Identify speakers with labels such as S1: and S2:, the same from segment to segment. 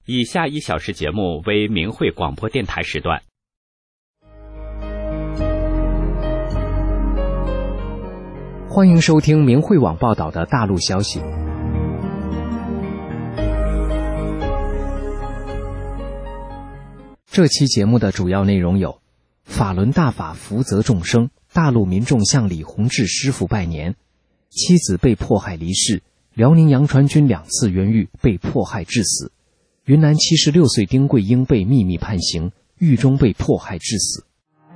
S1: 以下1小时节目为明慧广播电台时段。
S2: 欢迎收听明慧网报道的大陆消息。这期节目的主要内容有：法轮大法福泽众生，大陆民众向李洪志师傅拜年；妻子被迫害离世；辽宁杨传军2次冤狱被迫害致死；云南76岁丁桂英被秘密判刑，狱中被迫害致死。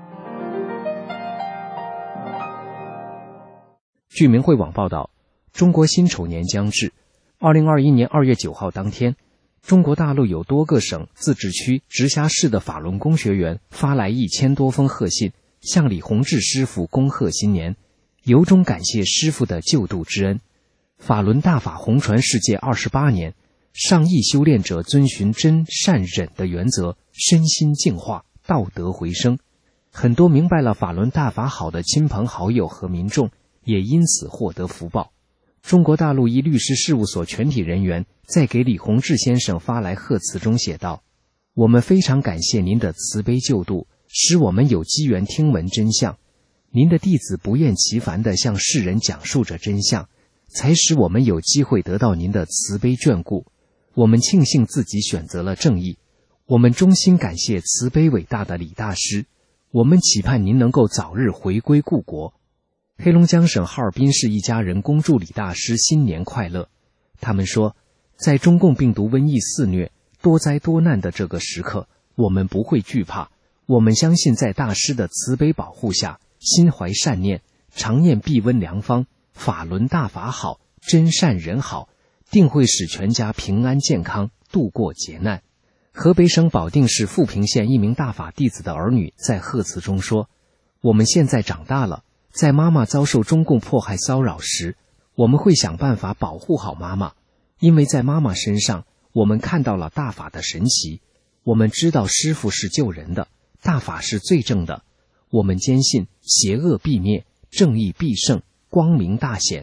S2: 据明慧网报道，中国辛丑年将至，2021年2月9号当天，中国大陆有多个省、自治区、直辖市的法轮功学员发来1000多封贺信，向李洪志师傅恭贺新年，由衷感谢师傅的救度之恩。法轮大法红传世界28年，上亿修炼者遵循真善忍的原则，身心净化，道德回升。很多明白了法轮大法好的亲朋好友和民众也因此获得福报。中国大陆一律师事务所全体人员在给李洪志先生发来贺词中写道：我们非常感谢您的慈悲救度，使我们有机缘听闻真相。您的弟子不厌其烦地向世人讲述着真相，才使我们有机会得到您的慈悲眷顾。我们庆幸自己选择了正义，我们衷心感谢慈悲伟大的李大师，我们期盼您能够早日回归故国。黑龙江省哈尔滨市一家人恭祝李大师新年快乐。他们说，在中共病毒瘟疫肆虐、多灾多难的这个时刻，我们不会惧怕，我们相信在大师的慈悲保护下，心怀善念，常念避瘟良方，法轮大法好，真善人好，定会使全家平安健康，度过劫难。河北省保定市富平县一名大法弟子的儿女在贺词中说，我们现在长大了，在妈妈遭受中共迫害骚扰时，我们会想办法保护好妈妈，因为在妈妈身上，我们看到了大法的神奇，我们知道师父是救人的，大法是最正的，我们坚信邪恶必灭，正义必胜，光明大显。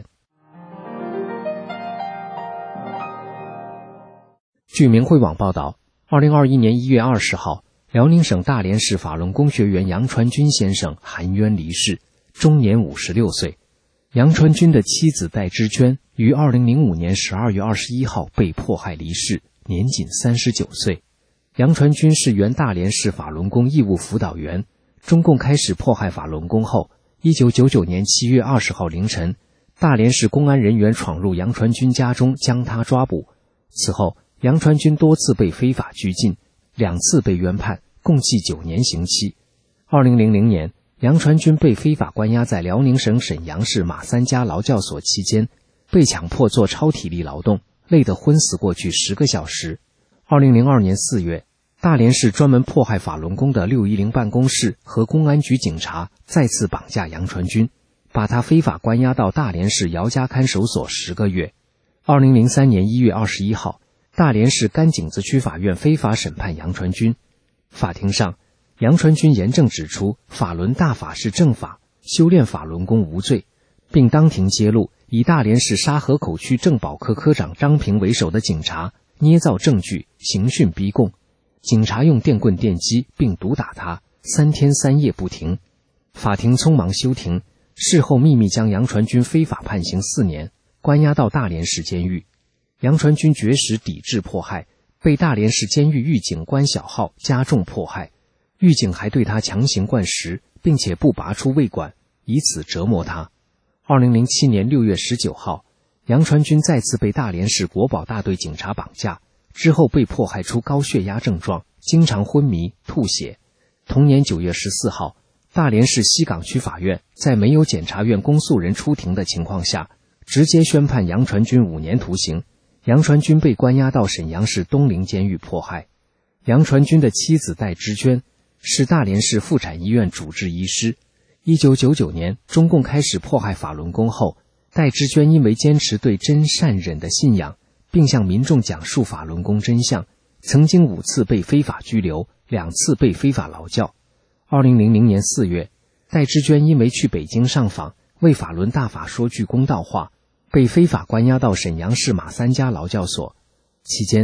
S2: 据明慧网报道，2021年1月20号，辽宁省大连市法轮功学员杨传军先生含冤离世，终年56岁。杨传军的妻子戴芝娟于2005年12月21号被迫害离世，年仅39岁。杨传军是原大连市法轮功义务辅导员。中共开始迫害法轮功后，1999年7月20号凌晨，大连市公安人员闯入杨传军家中将他抓捕。此后，杨传军多次被非法拘禁，2次被冤判，共计9年刑期。2000年，杨传军被非法关押在辽宁省沈阳市马三家劳教所期间，被强迫做超体力劳动，累得昏死过去10个小时。2002年4月，大连市专门迫害法轮功的610办公室和公安局警察再次绑架杨传军，把他非法关押到大连市姚家看守所10个月。2003年1月21号，大连市甘井子区法院非法审判杨传军。法庭上，杨传军严正指出法轮大法是正法，修炼法轮功无罪，并当庭揭露以大连市沙河口区政保科科长张平为首的警察捏造证据，刑讯逼供。警察用电棍电击并毒打他，3天3夜不停。法庭匆忙休庭，事后秘密将杨传军非法判刑4年，关押到大连市监狱。杨传军绝食抵制迫害，被大连市监狱狱警关小浩加重迫害，狱警还对他强行灌食，并且不拔出胃管，以此折磨他。2007年6月19号，杨传军再次被大连市国保大队警察绑架，之后被迫害出高血压症状，经常昏迷、吐血。同年9月14号，大连市西岗区法院在没有检察院公诉人出庭的情况下，直接宣判杨传军5年徒刑。杨传军被关押到沈阳市东陵监狱迫害。杨传军的妻子戴芝娟是大连市妇产医院主治医师。1999年，中共开始迫害法轮功后，戴芝娟因为坚持对真善忍的信仰，并向民众讲述法轮功真相，曾经5次被非法拘留，2次被非法劳教。2000年4月，戴芝娟因为去北京上访，为法轮大法说句公道话，被非法关押到沈阳市马三家劳教所。期间，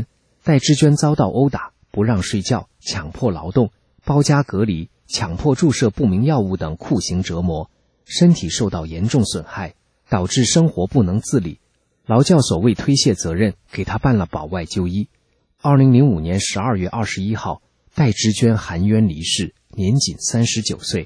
S2: 戴之娟遭到殴打、不让睡觉、强迫劳动、包夹隔离、强迫注射不明药物等酷刑折磨，身体受到严重损害，导致生活不能自理。劳教所为推卸责任，给他办了保外就医。2005年12月21号，戴之娟含冤离世，年仅39岁。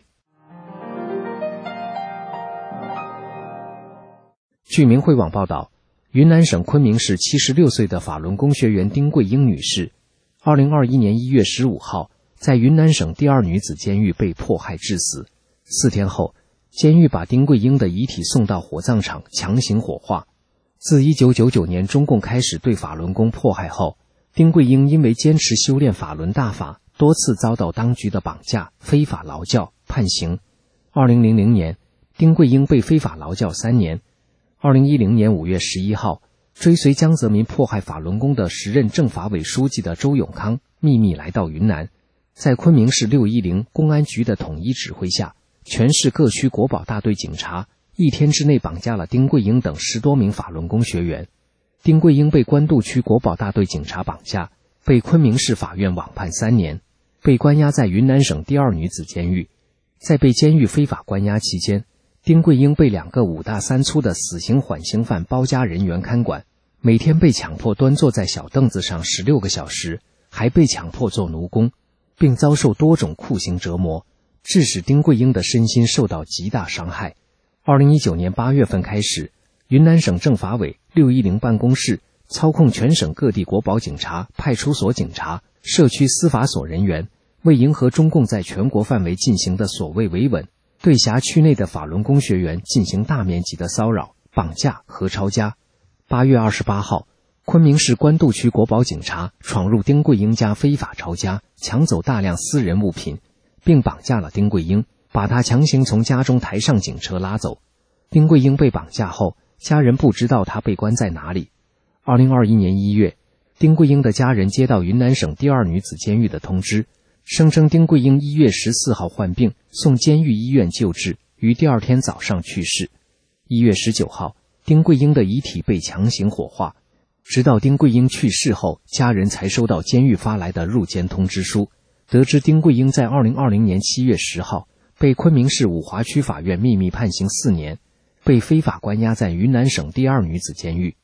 S2: 据明慧网报道，云南省昆明市76岁的法轮功学员丁桂英女士，2021年1月15号，在云南省第二女子监狱被迫害致死。4天后，监狱把丁桂英的遗体送到火葬场强行火化。自1999年中共开始对法轮功迫害后，丁桂英因为坚持修炼法轮大法，多次遭到当局的绑架、非法劳教、判刑。2000年，丁桂英被非法劳教3年。2010年5月11号，追随江泽民迫害法轮功的时任政法委书记的周永康秘密来到云南，在昆明市610公安局的统一指挥下，全市各区国保大队警察1天之内绑架了丁桂英等10多名法轮功学员。丁桂英被官渡区国保大队警察绑架，被昆明市法院网判3年，被关押在云南省第二女子监狱。在被监狱非法关押期间，丁桂英被2个5大3粗的死刑缓刑犯包夹人员看管，每天被强迫端坐在小凳子上16个小时，还被强迫做奴工，并遭受多种酷刑折磨，致使丁桂英的身心受到极大伤害。2019年8月份开始，云南省政法委610办公室操控全省各地国保警察、派出所警察、社区司法所人员，为迎合中共在全国范围进行的所谓维稳，对辖区内的法轮功学员进行大面积的骚扰、绑架和抄家。8月28号，昆明市官渡区国保警察闯入丁桂英家非法抄家，抢走大量私人物品，并绑架了丁桂英，把她强行从家中抬上警车拉走。丁桂英被绑架后，家人不知道她被关在哪里。2021年1月，丁桂英的家人接到云南省第二女子监狱的通知，声称丁桂英1月14号患病，送监狱医院救治，于第二天早上去世。1月19号，丁桂英的遗体被强行火化。直到丁桂英去世后，家人才收到监狱发来的入监通知书，得知丁桂英在2020年7月10号被昆明市五华区法院秘密判刑4年，被非法关押在云南省第二女子监狱。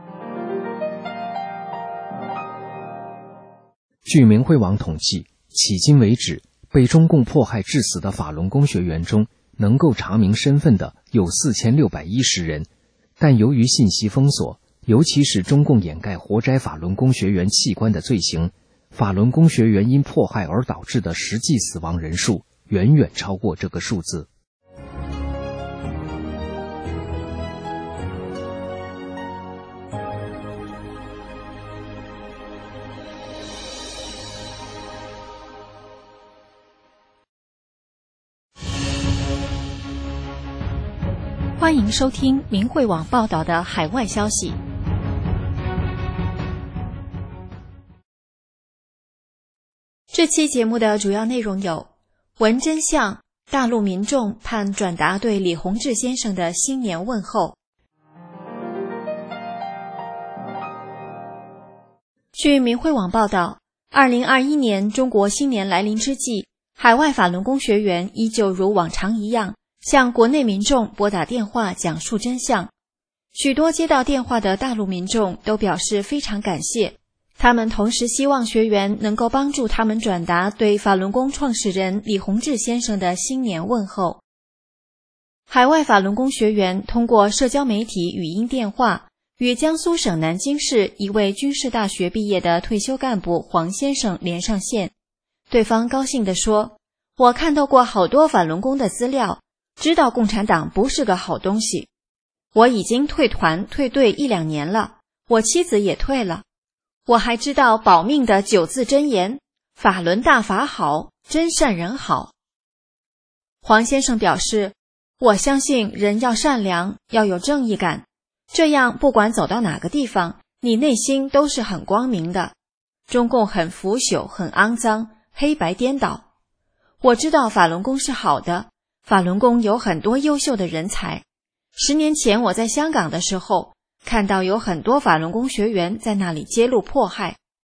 S2: 据明慧网统计，迄今为止，被中共迫害致死的法轮功学员中，能够查明身份的有4610人，但由于信息封锁，尤其是中共掩盖活摘法轮功学员器官的罪行，法轮功学员因迫害而导致的实际死亡人数远远超过这个数字。
S3: 欢迎收听明慧网报道的海外消息。这期节目的主要内容有：闻真相，大陆民众盼转达对李洪志先生的新年问候。据明慧网报道，2021年中国新年来临之际，海外法轮功学员依旧如往常一样向国内民众拨打电话讲述真相。许多接到电话的大陆民众都表示非常感谢，他们同时希望学员能够帮助他们转达对法轮功创始人李洪志先生的新年问候。海外法轮功学员通过社交媒体语音电话与江苏省南京市一位军事大学毕业的退休干部黄先生连上线。对方高兴地说：“我看到过好多法轮功的资料，知道共产党不是个好东西。我已经退团退队1-2年了，我妻子也退了。我还知道保命的9字真言：法轮大法好，真善人好。”黄先生表示：“我相信人要善良，要有正义感，这样不管走到哪个地方，你内心都是很光明的。中共很腐朽，很肮脏，黑白颠倒。我知道法轮功是好的，法轮功有很多优秀的人才。10年前我在香港的时候，看到有很多法轮功学员在那里揭露迫害。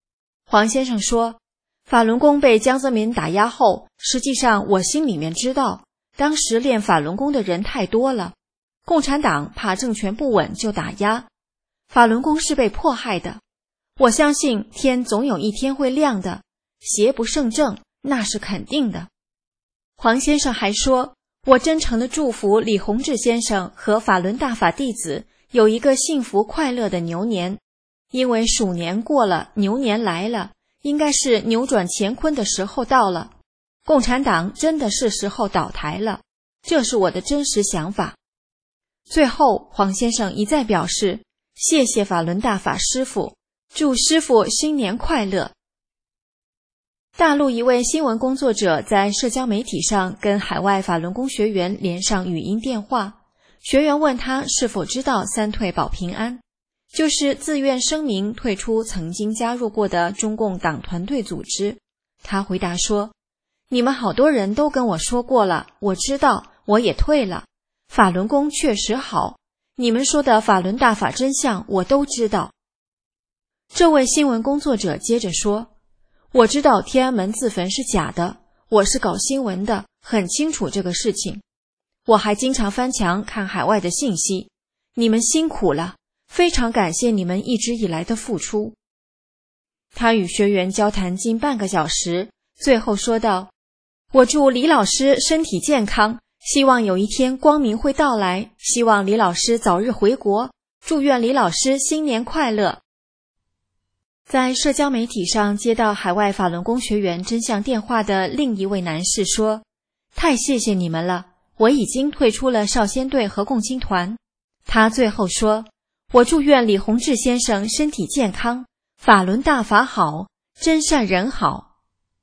S3: 黄先生说，法轮功被江泽民打压后，实际上我心里面知道，当时练法轮功的人太多了，共产党怕政权不稳就打压，法轮功是被迫害的。我相信天总有一天会亮的，邪不胜正，那是肯定的。黄先生还说，我真诚地祝福李洪志先生和法轮大法弟子有一个幸福快乐的牛年，因为鼠年过了，牛年来了，应该是扭转乾坤的时候到了，共产党真的是时候倒台了，这是我的真实想法。最后，黄先生一再表示，谢谢法轮大法师父，祝师父新年快乐。大陆一位新闻工作者在社交媒体上跟海外法轮功学员连上语音电话，学员问他是否知道三退保平安，就是自愿声明退出曾经加入过的中共党团队组织。他回答说，你们好多人都跟我说过了，我知道，我也退了，法轮功确实好，你们说的法轮大法真相我都知道。这位新闻工作者接着说，我知道天安门自焚是假的，我是搞新闻的，很清楚这个事情。我还经常翻墙看海外的信息，你们辛苦了，非常感谢你们一直以来的付出。他与学员交谈近半个小时，最后说道，我祝李老师身体健康，希望有一天光明会到来，希望李老师早日回国，祝愿李老师新年快乐。在社交媒体上接到海外法轮功学员真相电话的另一位男士说，太谢谢你们了，我已经退出了少先队和共青团。他最后说，我祝愿李洪志先生身体健康，法轮大法好，真善人好。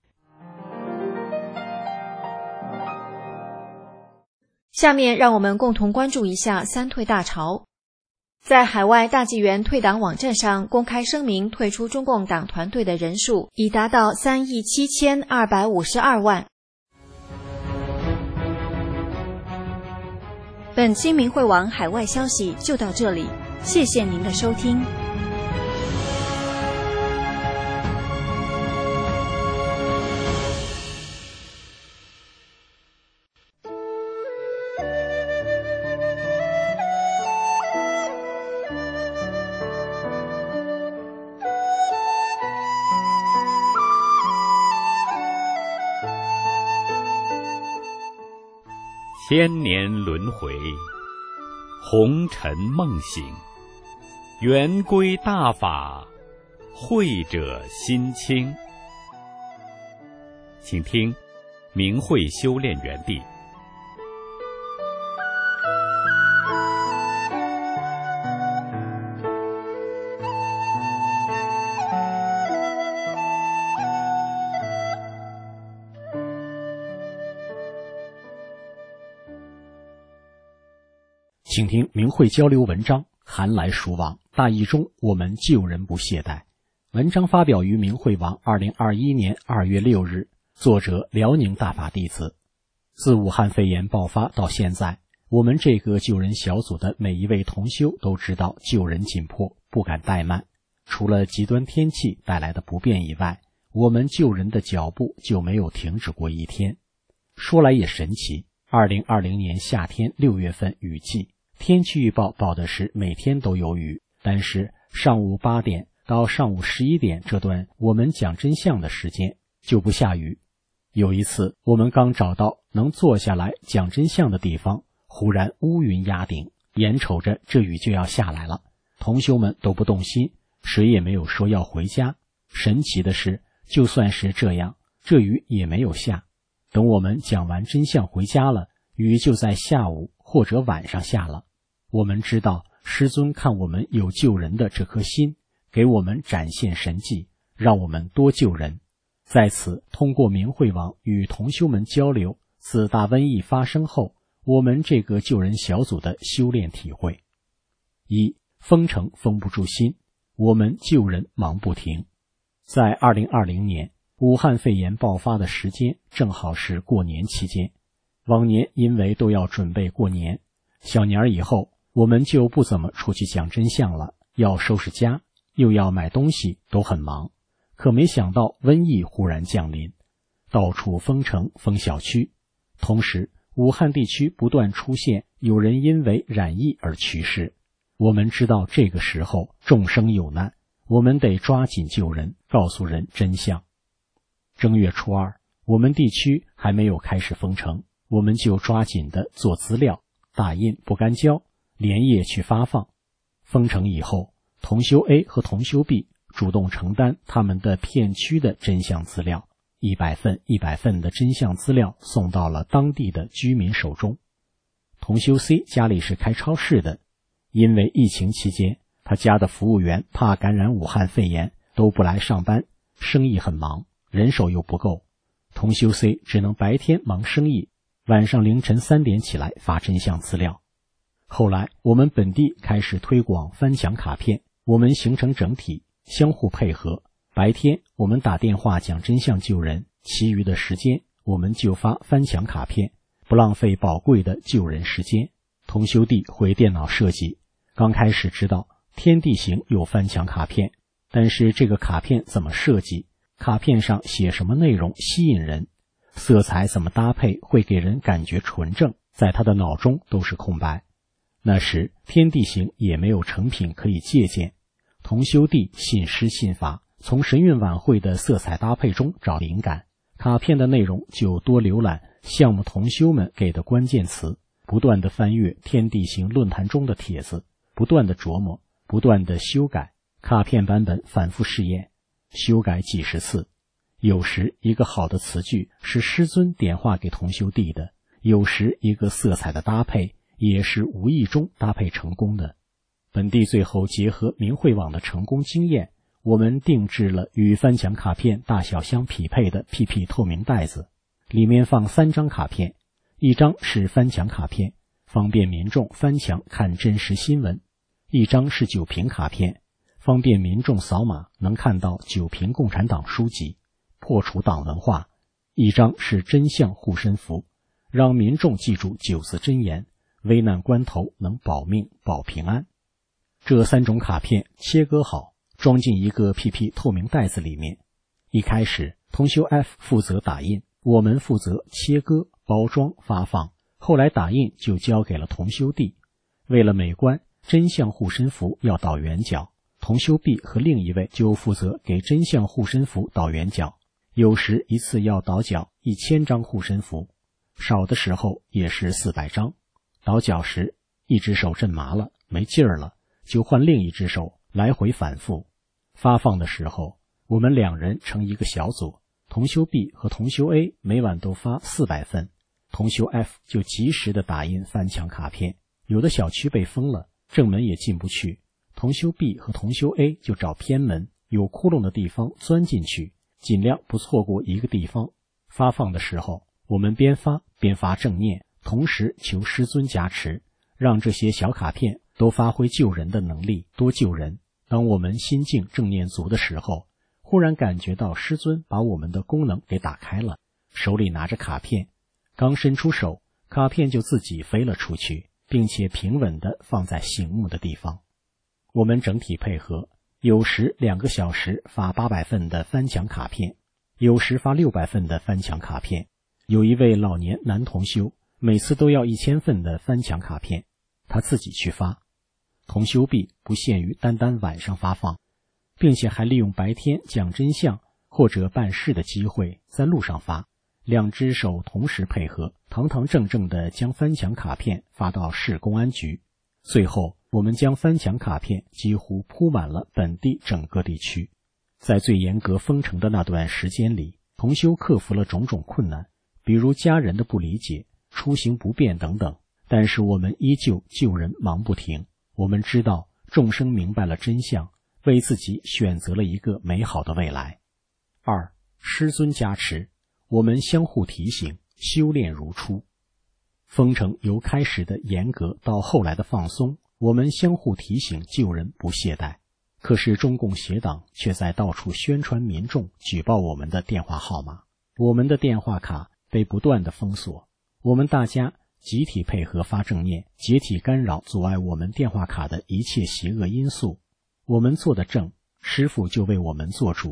S3: 下面让我们共同关注一下三退大潮。在海外大纪元退党网站上公开声明退出中共党团队的人数已达到37252万。本期明慧网海外消息就到这里，谢谢您的收听。
S1: 千年轮回，红尘梦醒，圆归大法，慧者心清。请听明慧修炼园地。
S4: 请听明慧交流文章，寒来暑往，大义中我们救人不懈怠。文章发表于明慧网2021年2月6日，作者辽宁大法弟子。自武汉肺炎爆发到现在，我们这个救人小组的每一位同修都知道救人紧迫，不敢怠慢。除了极端天气带来的不便以外，我们救人的脚步就没有停止过一天。说来也神奇，2020年夏天6月份雨季，天气预报报的是每天都有雨，但是上午8点到上午11点这段我们讲真相的时间就不下雨。有一次我们刚找到能坐下来讲真相的地方，忽然乌云压顶，眼瞅着这雨就要下来了，同修们都不动心，谁也没有说要回家。神奇的是，就算是这样，这雨也没有下。等我们讲完真相回家了，雨就在下午或者晚上下了。我们知道师尊看我们有救人的这颗心，给我们展现神迹，让我们多救人。在此通过明慧网与同修们交流自大瘟疫发生后我们这个救人小组的修炼体会。一，封城封不住心，我们救人忙不停。在2020年武汉肺炎爆发的时间正好是过年期间，往年因为都要准备过年，小年以后我们就不怎么出去讲真相了，要收拾家，又要买东西，都很忙。 可没想到瘟疫忽然降临，到处封城封小区，同时武汉地区不断出现有人因为染疫而去世。我们知道这个时候众生有难，我们得抓紧救人，告诉人真相。正月初2，我们地区还没有开始封城，我们就抓紧的做资料，打印不干胶，连夜去发放。封城以后，同修 A 和同修 B 主动承担他们的片区的真相资料，100份的真相资料送到了当地的居民手中。同修 C 家里是开超市的，因为疫情期间，他家的服务员怕感染武汉肺炎都不来上班，生意很忙，人手又不够。同修 C 只能白天忙生意，晚上凌晨3点起来发真相资料。后来我们本地开始推广翻墙卡片，我们形成整体，相互配合。白天我们打电话讲真相救人，其余的时间我们就发翻墙卡片，不浪费宝贵的救人时间。同修弟会电脑设计，刚开始知道天地行有翻墙卡片，但是这个卡片怎么设计，卡片上写什么内容吸引人，色彩怎么搭配会给人感觉纯正，在他的脑中都是空白。那时天地行也没有成品可以借鉴，同修弟信师信法，从神韵晚会的色彩搭配中找灵感，卡片的内容就多浏览项目同修们给的关键词，不断地翻阅天地行论坛中的帖子，不断地琢磨，不断地修改，卡片版本反复试验，修改几十次。有时一个好的词句是师尊点化给同修弟的，有时一个色彩的搭配也是无意中搭配成功的。本地最后结合明慧网的成功经验，我们定制了与翻墙卡片大小相匹配的 PP 透明袋子，里面放3张卡片，一张是翻墙卡片，方便民众翻墙看真实新闻；一张是酒瓶卡片，方便民众扫码能看到酒瓶共产党书籍，破除党文化；一张是真相护身符，让民众记住9字真言，危难关头能保命保平安。这3种卡片切割好，装进一个 PP 透明袋子里面。一开始同修 F 负责打印，我们负责切割、包装、发放，后来打印就交给了同修 D。 为了美观，真相护身符要倒圆角，同修 B 和另一位就负责给真相护身符倒圆角，有时一次要倒角1000张护身符，少的时候也是400张。倒角时一只手震麻了，没劲儿了，就换另一只手，来回反复。发放的时候，我们2人成一个小组，同修 B 和同修 A 每晚都发400份，同修 F 就及时的打印翻墙卡片。有的小区被封了，正门也进不去，同修 B 和同修 A 就找偏门，有窟窿的地方钻进去，尽量不错过一个地方。发放的时候，我们边发边发正念，同时求师尊加持，让这些小卡片都发挥救人的能力，多救人。当我们心境正念足的时候，忽然感觉到师尊把我们的功能给打开了，手里拿着卡片，刚伸出手，卡片就自己飞了出去，并且平稳地放在醒目的地方。我们整体配合，有时2个小时发800份的翻墙卡片，有时发600份的翻墙卡片。有一位老年男同修，每次都要1000份的翻墙卡片，他自己去发。同修 B 不限于单单晚上发放，并且还利用白天讲真相或者办事的机会在路上发，2只手同时配合，堂堂正正地将翻墙卡片发到市公安局。最后我们将翻墙卡片几乎铺满了本地整个地区。在最严格封城的那段时间里，同修克服了种种困难，比如家人的不理解、出行不便等等，但是我们依旧救人忙不停。我们知道众生明白了真相，为自己选择了一个美好的未来。2. 师尊加持，我们相互提醒，修炼如初。封城由开始的严格到后来的放松，我们相互提醒救人不懈怠。可是中共邪党却在到处宣传民众举报我们的电话号码，我们的电话卡被不断的封锁，我们大家集体配合发正念，解体干扰阻碍我们电话卡的一切邪恶因素。我们做的正，师父就为我们做主，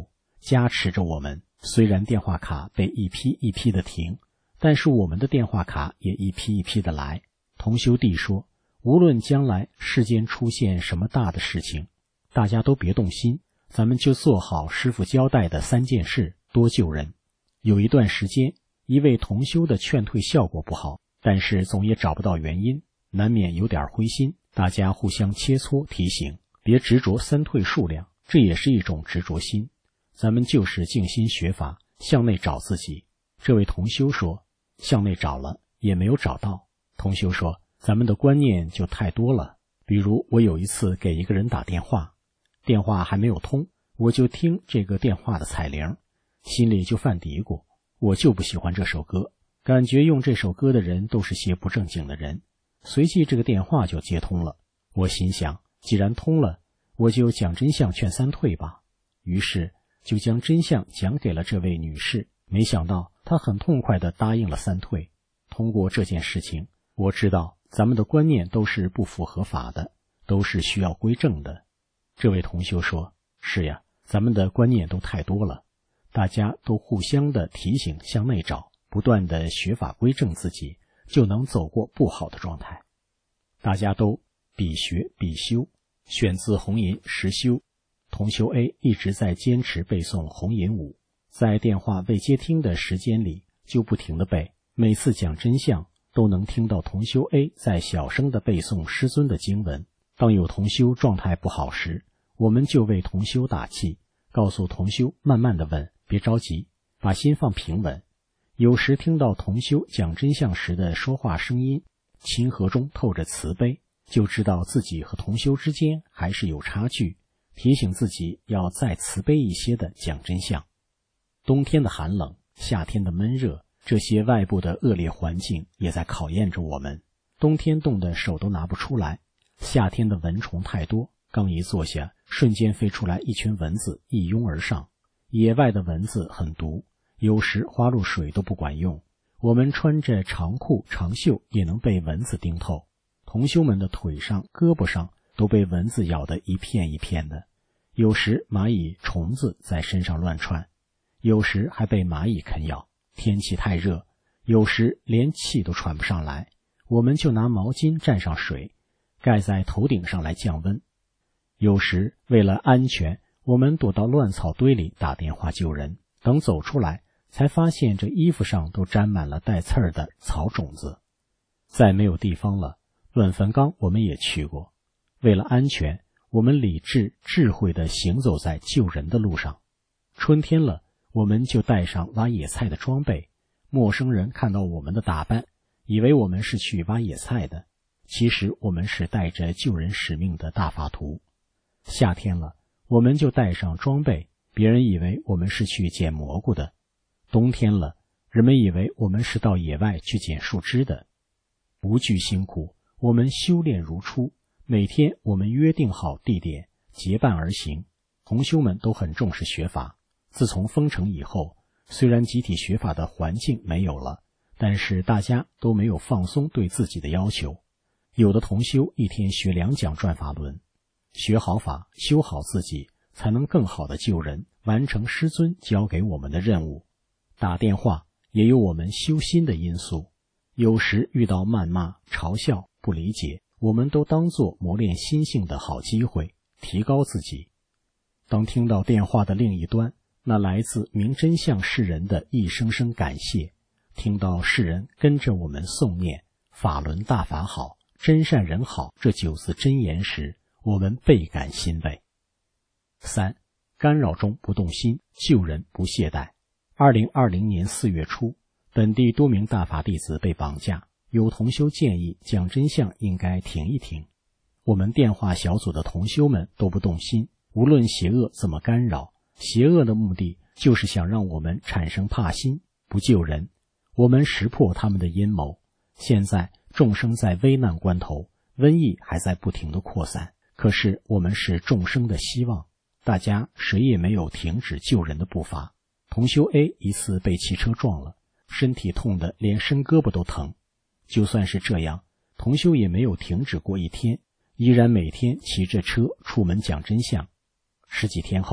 S4: 加持着我们。虽然电话卡被一批一批的停，但是我们的电话卡也一批一批的来。同修弟说，无论将来世间出现什么大的事情，大家都别动心，咱们就做好师父交代的3件事，多救人。有一段时间，一位同修的劝退效果不好，但是总也找不到原因，难免有点灰心。大家互相切磋提醒，别执着3退数量，这也是一种执着心。咱们就是静心学法，向内找自己。这位同修说，向内找了也没有找到。同修说，咱们的观念就太多了。比如我有一次给一个人打电话，电话还没有通，我就听这个电话的彩铃，心里就犯嘀咕，我就不喜欢这首歌，感觉用这首歌的人都是些不正经的人。随即这个电话就接通了，我心想，既然通了，我就讲真相劝3退吧。于是就将真相讲给了这位女士，没想到她很痛快地答应了3退。通过这件事情，我知道咱们的观念都是不符合法的，都是需要归正的。这位同修说，是呀，咱们的观念都太多了，大家都互相的提醒向内找，不断的学法归正自己，就能走过不好的状态。大家都必学必修，选自红银实修。同修 A 一直在坚持背诵红银5，在电话未接听的时间里就不停地背，每次讲真相都能听到同修 A 在小声地背诵师尊的经文。当有同修状态不好时，我们就为同修打气，告诉同修慢慢地问，别着急，把心放平稳。有时听到同修讲真相时的说话声音，亲和中透着慈悲，就知道自己和同修之间还是有差距，提醒自己要再慈悲一些的讲真相。冬天的寒冷，夏天的闷热，这些外部的恶劣环境也在考验着我们。冬天冻得手都拿不出来，夏天的蚊虫太多，刚一坐下，瞬间飞出来一群蚊子一拥而上。野外的蚊子很毒，有时花露水都不管用，我们穿着长裤长袖也能被蚊子叮透。同修们的腿上胳膊上都被蚊子咬得一片一片的，有时蚂蚁虫子在身上乱窜，有时还被蚂蚁啃咬。天气太热，有时连气都喘不上来，我们就拿毛巾蘸上水盖在头顶上来降温。有时为了安全，我们躲到乱草堆里打电话救人，等走出来才发现这衣服上都沾满了带刺儿的草种子。再没有地方了，乱坟岗我们也去过。为了安全，我们理智智慧地行走在救人的路上。春天了，我们就带上挖野菜的装备，陌生人看到我们的打扮，以为我们是去挖野菜的，其实我们是带着救人使命的大法徒。夏天了，我们就带上装备，别人以为我们是去捡蘑菇的。冬天了，人们以为我们是到野外去捡树枝的。不惧辛苦，我们修炼如初，每天我们约定好地点，结伴而行。同修们都很重视学法。自从封城以后，虽然集体学法的环境没有了，但是大家都没有放松对自己的要求。有的同修一天学2讲转法轮，学好法，修好自己，才能更好的救人，完成师尊交给我们的任务。打电话也有我们修心的因素，有时遇到谩骂、嘲笑、不理解，我们都当作磨练心性的好机会，提高自己。当听到电话的另一端，那来自明真相世人的一声声感谢，听到世人跟着我们诵念法轮大法好，真善人好这9字真言时，我们倍感欣慰。3. 干扰中不动心，救人不懈怠。2020年4月初，本地多名大法弟子被绑架，有同修建议讲真相应该停一停。我们电话小组的同修们都不动心，无论邪恶怎么干扰，邪恶的目的就是想让我们产生怕心，不救人。我们识破他们的阴谋。现在众生在危难关头，瘟疫还在不停地扩散，可是我们是众生的希望，大家谁也没有停止救人的步伐。同修 A 一次被汽车撞了，身体痛得连伸胳膊都疼。就算是这样，同修也没有停止过一天，依然每天骑着车出门讲真相。10几天后，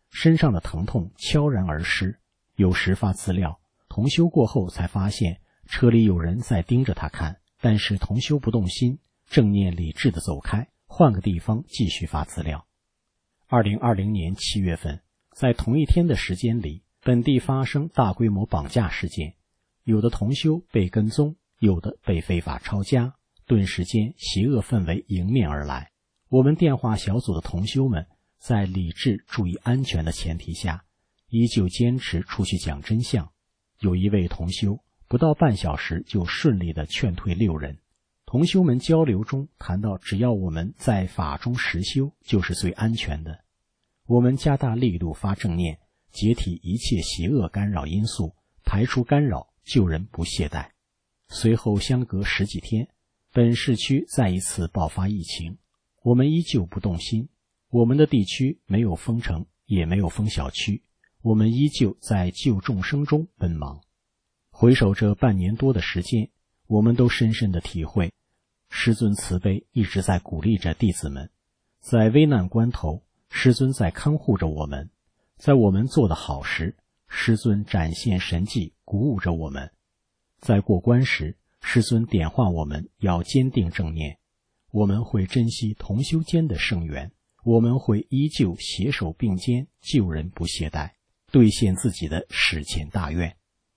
S4: 身上的疼痛悄然而逝。有时发资料，同修过后才发现车里有人在盯着他看，但是同修不动心，正念理智地走开，换个地方继续发资料。2020年7月份，在同一天的时间里，本地发生大规模绑架事件，有的同修被跟踪，有的被非法抄家，顿时间邪恶氛围迎面而来。我们电话小组的同修们在理智注意安全的前提下，依旧坚持出去讲真相。有一位同修不到半小时就顺利地劝退6人。同修们交流中谈到，只要我们在法中实修，就是最安全的。我们加大力度发正念，解体一切邪恶干扰因素，排除干扰，救人不懈怠。随后相隔10几天，本市区再一次爆发疫情，我们依旧不动心。我们的地区没有封城，也没有封小区，我们依旧在救众生中奔忙。回首这半年多的时间，我们都深深地体会，师尊慈悲一直在鼓励着弟子们，在危难关头，师尊在看护着我们，在我们做的好时，师尊展现神迹，鼓舞着我们。在过关时，师尊点化我们要坚定正念。我们会珍惜同修间的圣缘，我们会依旧携手并肩，救人不懈怠，兑现自己的史前大愿。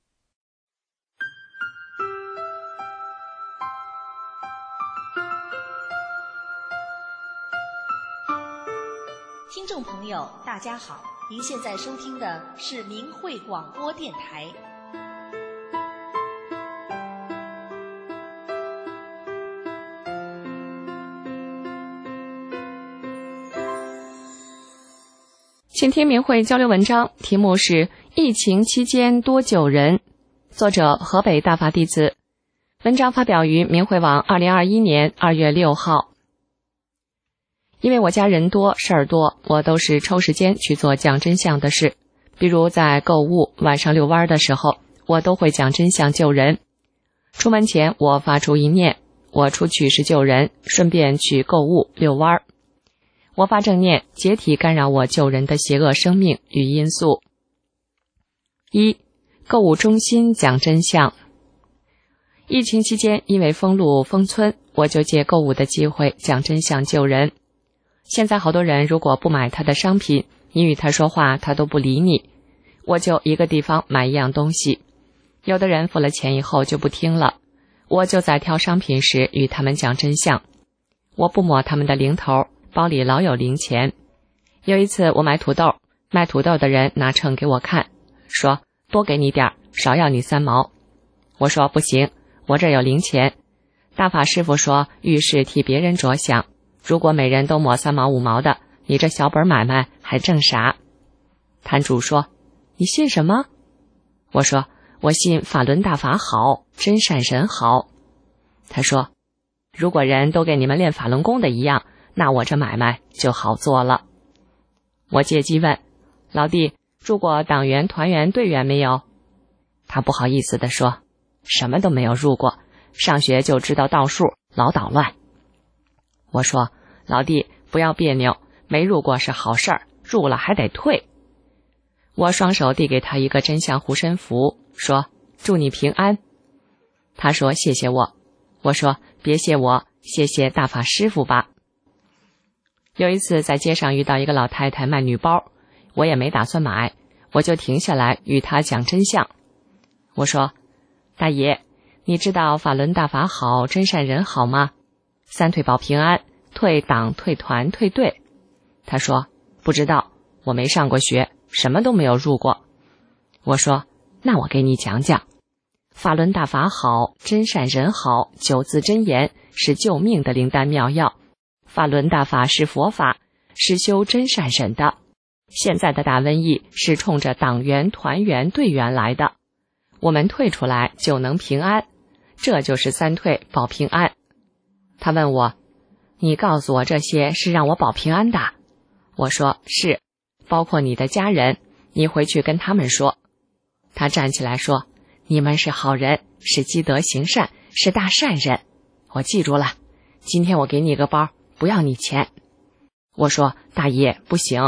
S5: 听众朋友大家好，您现在收听的是明慧广播电台。
S6: 请听明慧交流文章，题目是疫情期间多救人，作者河北大法弟子。文章发表于明慧网2021年2月6号。因为我家人多事儿多，我都是抽时间去做讲真相的事。比如在购物、晚上遛弯的时候，我都会讲真相救人。出门前我发出一念，我出去是救人，顺便去购物遛弯。我发正念，解体干扰我救人的邪恶生命与因素。1. 购物中心讲真相。疫情期间因为封路封村，我就借购物的机会讲真相救人。现在好多人如果不买他的商品，你与他说话他都不理你。我就一个地方买一样东西，有的人付了钱以后就不听了，我就在挑商品时与他们讲真相。我不摸他们的零头，包里老有零钱。有一次我买土豆，卖土豆的人拿秤给我看，说多给你点，少要你3毛。我说不行，我这有零钱。大法师父说，遇事替别人着想，如果每人都抹3毛5毛的，你这小本买卖还挣啥？摊主说，你信什么？我说，我信法轮大法好，真善神好。他说，如果人都跟你们练法轮功的一样，那我这买卖就好做了。我借机问，老弟，入过党员、团员、队员没有？他不好意思地说，什么都没有入过，上学就知道倒数，老捣乱。我说，老弟不要别扭，没入过是好事儿，入了还得退。我双手递给他一个真相护身符，说祝你平安。他说谢谢我。我说别谢我，谢谢大法师父吧。有一次在街上遇到一个老太太卖女包，我也没打算买，我就停下来与她讲真相。我说，大爷，你知道法轮大法好，真善人好吗？3退保平安，退党、退团、退队。他说不知道，我没上过学，什么都没有入过。我说那我给你讲讲，法轮大法好，真善人好，9字真言是救命的灵丹妙药。法轮大法是佛法，是修真善忍的。现在的大瘟疫是冲着党员、团员、队员来的，我们退出来就能平安，这就是3退保平安。他问我，你告诉我这些是让我保平安的？我说是，包括你的家人，你回去跟他们说。他站起来说，你们是好人，是积德行善，是大善人，我记住了，今天我给你个包，不要你钱。我说大爷不行，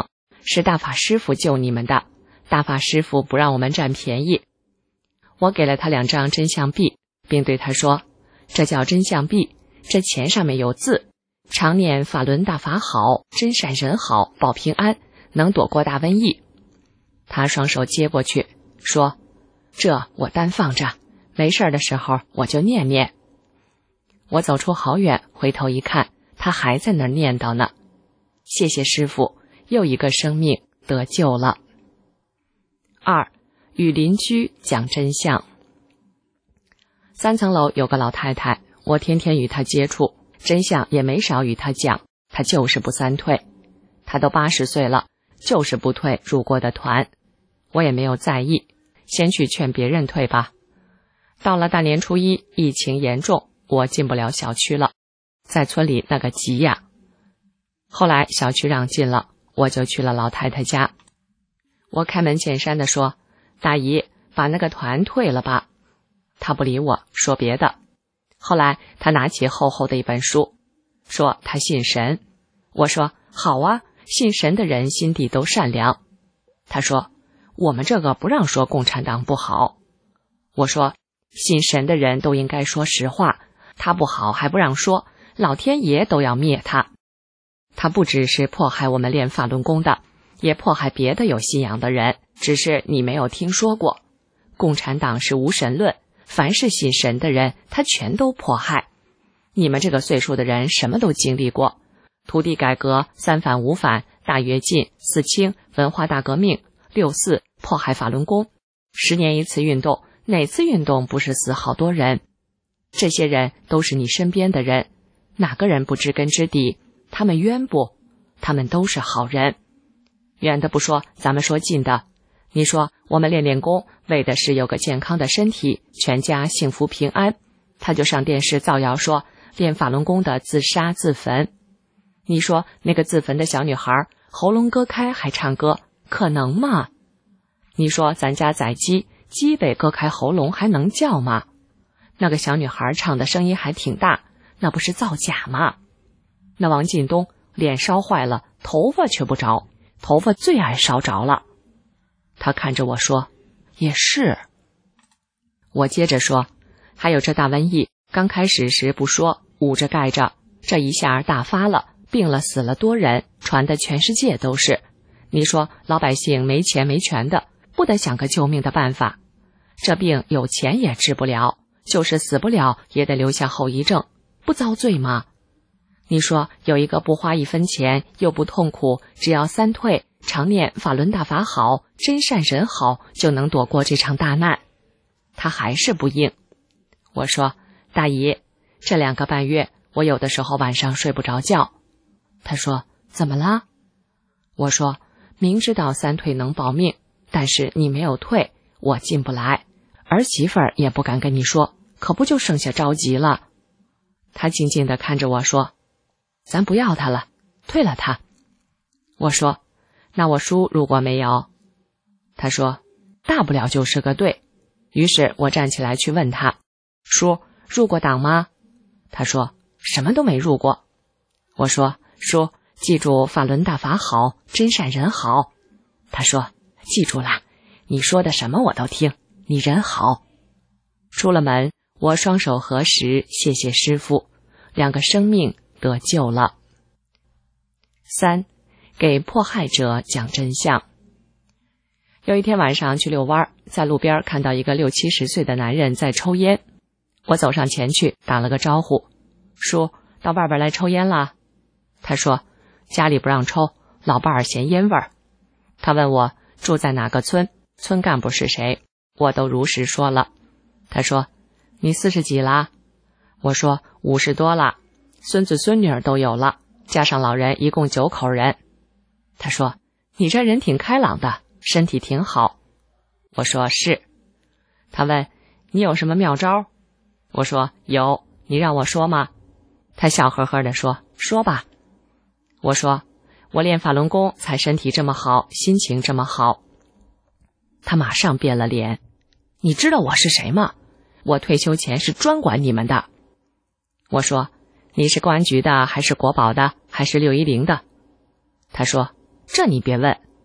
S6: 是大法师父救你们的，大法师父不让我们占便宜。我给了他2张真相币，并对他说，这叫真相币，这钱上面有字，常念法轮大法好，真善人好，保平安，能躲过大瘟疫。他双手接过去说，这我单放着，没事的时候我就念念。我走出好远，回头一看，他还在那儿念叨呢。谢谢师父，又一个生命得救了。2. 与邻居讲真相。3层楼有个老太太，我天天与她接触，真相也没少与她讲，她就是不三退。她都80岁了，就是不退入过的团。我也没有在意，先去劝别人退吧。到了大年初一，疫情严重，我进不了小区了，在村里那个急呀。后来小区让进了，我就去了老太太家。我开门见山地说，大姨，把那个团退了吧。她不理我，说别的。后来她拿起厚厚的一本书，说她信神。我说好啊，信神的人心地都善良。她说我们这个不让说共产党不好。我说信神的人都应该说实话，他不好还不让说，老天爷都要灭他。他不只是迫害我们练法轮功的，也迫害别的有信仰的人，只是你没有听说过。共产党是无神论，凡是信神的人他全都迫害。你们这个岁数的人什么都经历过，土地改革、3反5反、大跃进、4清、文化大革命、6·4，迫害法轮功，10年一次运动，哪次运动不是死好多人？这些人都是你身边的人，哪个人不知根知底？他们冤不？他们都是好人。远的不说，咱们说近的。你说我们练功，为的是有个健康的身体，全家幸福平安。他就上电视造谣说练法轮功的自杀自焚。你说那个自焚的小女孩喉咙割开还唱歌，可能吗？你说咱家宰鸡，鸡被割开喉咙还能叫吗？那个小女孩唱的声音还挺大，那不是造假吗？那王进东脸烧坏了，头发却不着，头发最爱烧着了。他看着我说，也是。我接着说，还有这大瘟疫，刚开始时不说，捂着盖着，这一下大发了，病了死了多人，传的全世界都是。你说老百姓没钱没权的，不得想个救命的办法。这病有钱也治不了，就是死不了也得留下后遗症，不遭罪吗？你说有一个不花1分钱又不痛苦，只要3退，常念法轮大法好，真善人好，就能躲过这场大难。他还是不应。我说大姨，这2个半月我有的时候晚上睡不着觉。他说怎么了？我说明知道3退能保命，但是你没有退，我进不来，儿媳妇儿也不敢跟你说，可不就剩下着急了。他静静地看着我说，咱不要他了，退了他。我说那我叔如果没有？他说大不了就是个对。于是我站起来去问他，叔入过党吗？他说什么都没入过。我说叔记住法轮大法好，真善人好。他说记住了，你说的什么我都听，你人好。出了门，我双手合十，谢谢师父，2个生命得救了。3. 给迫害者讲真相。有一天晚上去遛弯，在路边看到一个60、70岁的男人在抽烟。我走上前去打了个招呼，叔到外边来抽烟了？他说家里不让抽，老伴儿嫌烟味儿。他问我住在哪个村，村干部是谁，我都如实说了。他说你40几啦？我说50多了，孙子孙女都有了，加上老人一共9口人。他说你这人挺开朗的，身体挺好。我说是。他问你有什么妙招？我说有，你让我说吗？他笑呵呵地说说吧。我说我练法轮功才身体这么好，心情这么好。他马上变了脸，你知道我是谁吗？我退休前是专管你们的。我说你是公安局的还是国保的还是610的？他说这你别问，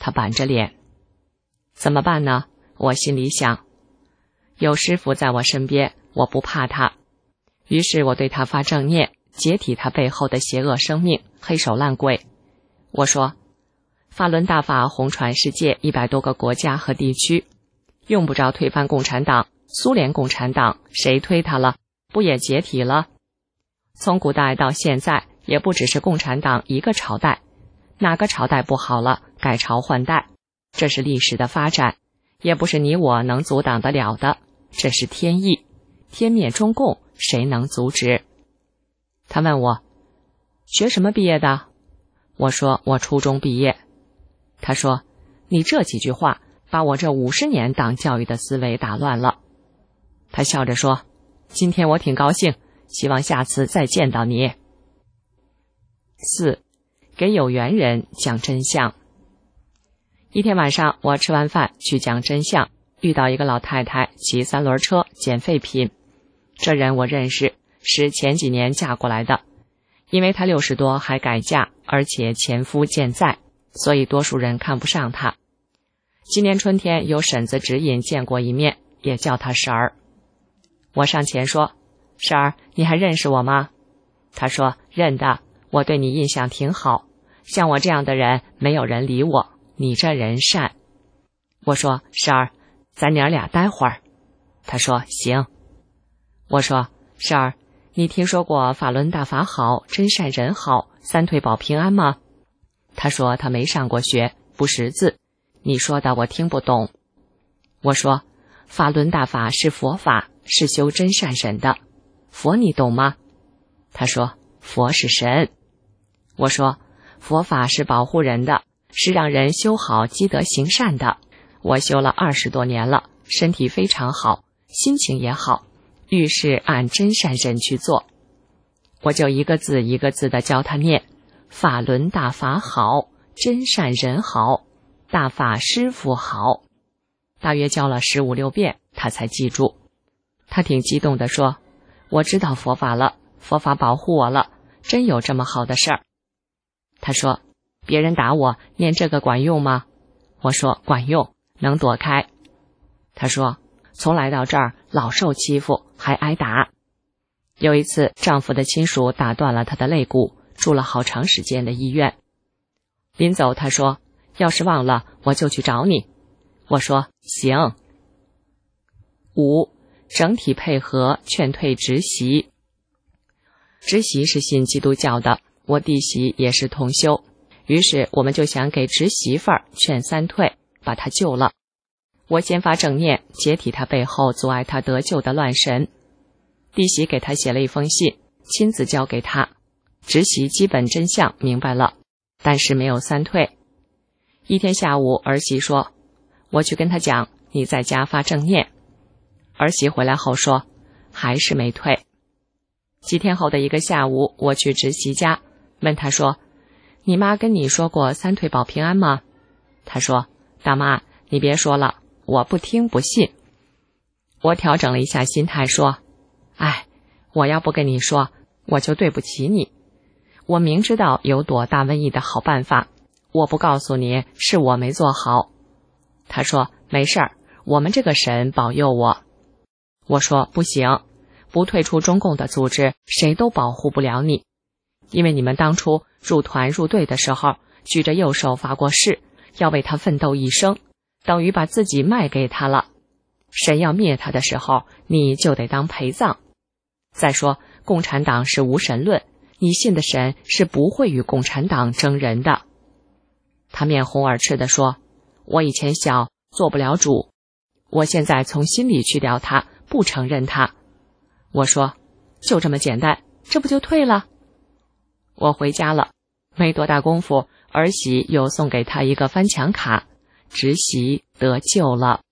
S6: 他板着脸。怎么办呢？我心里想，有师父在我身边，我不怕他。于是我对他发正念，解体他背后的邪恶生命，黑手烂鬼。我说，法轮大法红传世界100多个国家和地区，用不着推翻共产党，苏联共产党谁推他了，不也解体了？从古代到现在，也不只是共产党一个朝代，哪个朝代不好了，改朝换代，这是历史的发展，也不是你我能阻挡得了的，这是天意，天灭中共，谁能阻止？他问我，学什么毕业的？我说我初中毕业。他说，你这几句话把我这50年党教育的思维打乱了。他笑着说，今天我挺高兴，希望下次再见到你。4. 给有缘人讲真相。一天晚上，我吃完饭去讲真相，遇到一个老太太骑3轮车捡废品。这人我认识，是前几年嫁过来的，因为她60多还改嫁，而且前夫健在，所以多数人看不上她。今年春天有婶子指引见过一面，也叫她婶儿。我上前说，婶儿，你还认识我吗？她说，认得，我对你印象挺好，像我这样的人没有人理我，你这人善。我说，婶儿，咱娘俩待会儿。她说，行。我说，婶儿，你听说过法轮大法好，真善人好，三退保平安吗？她说她没上过学，不识字，你说的我听不懂。我说，法轮大法是佛法，是修真善忍的，佛你懂吗？她说，佛是神。我说，佛法是保护人的，是让人修好积德行善的。我修了20多年了，身体非常好，心情也好，遇事按真善忍去做。我就一个字一个字地教他念，法轮大法好，真善人好，大法师父好。大约教了15、16遍，他才记住。他挺激动地说，我知道佛法了，佛法保护我了，真有这么好的事儿。他说，别人打我，念这个管用吗？我说，管用，能躲开。他说，从来到这儿老受欺负，还挨打。有一次，丈夫的亲属打断了他的肋骨，住了好长时间的医院。临走他说，要是忘了，我就去找你。我说，行。5. 整体配合劝退直媳。直媳是信基督教的，我弟媳也是同修，于是我们就想给侄媳妇儿劝三退，把她救了。我先发正念，解体她背后阻碍她得救的乱神。弟媳给她写了一封信，亲自交给她。侄媳基本真相明白了，但是没有三退。一天下午，儿媳说，我去跟她讲，你在家发正念。儿媳回来后说，还是没退。几天后的一个下午，我去侄媳家，问她说，你妈跟你说过三退保平安吗？她说，大妈，你别说了，我不听不信。我调整了一下心态说，哎，我要不跟你说，我就对不起你。我明知道有躲大瘟疫的好办法，我不告诉你，是我没做好。她说，没事儿，我们这个神保佑我。我说，不行，不退出中共的组织，谁都保护不了你。因为你们当初入团入队的时候，举着右手发过誓，要为他奋斗一生，等于把自己卖给他了。神要灭他的时候，你就得当陪葬。再说，共产党是无神论，你信的神是不会与共产党争人的。他面红耳赤地说，我以前小，做不了主，我现在从心里去掉他，不承认他。我说，就这么简单，这不就退了？我回家了，没多大功夫，儿媳又送给他一个翻墙卡，侄媳得救了。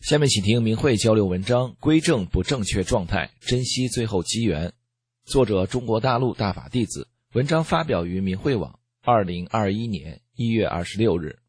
S7: 下面请听明慧交流文章《归正不正确状态，珍惜最后机缘》，作者中国大陆大法弟子，文章发表于明慧网2021年1月26日。